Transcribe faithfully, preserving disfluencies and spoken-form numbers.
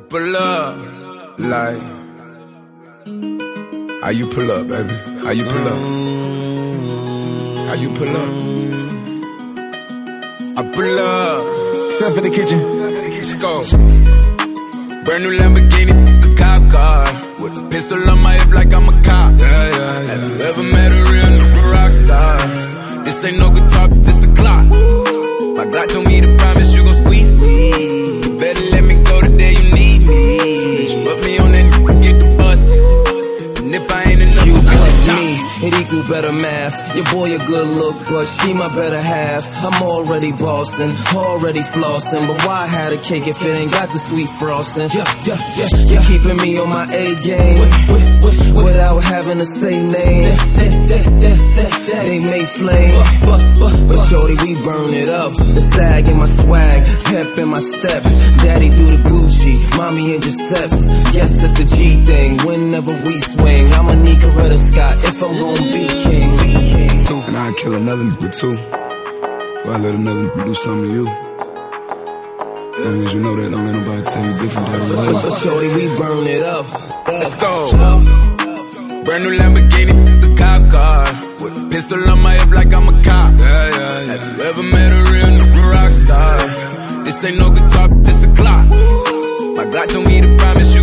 pull up, like. How you pull up, baby? How you pull up? How you pull up? I pull up. Step in the kitchen. Let's go. Brand new Lamborghini, fuck a cop car. With a pistol on my hip like I'm a cop. Yeah, yeah, yeah. Have you ever met a real nigga rock star? This ain't no guitar, this a clock. My Glock told me to promise you gon' squeeze me. You better let me go the day you need me. So bitch, put me on that n***, get the bus. And if I ain't enough, you plus me, it equal better math. Your boy a good look, but she my better half. I'm already bossing, already flossing. But why have a cake if it ain't got the sweet frosting? Yeah, yeah, yeah, you're keeping me on my A game without having to say name. They may flame, but shorty, we burn it up. The sag in my swag, pep in my step. Daddy do the Gucci, mommy in Giuseppe's. Yes, it's a G thing. Whenever we swing, I'ma need Coretta Scott if I'm gonna be king. And I'd kill another nigga too, before I let another nigga do something to you. As long as you know that, don't let nobody tell you different. That but shorty, we burn it up. Let's go. Brand new Lamborghini, fuck a cop car. With a pistol on my hip like I'm a cop. Yeah, yeah, yeah. Have you ever met a real nigga rock star? This ain't no guitar, this a clock. My Glock told me to promise you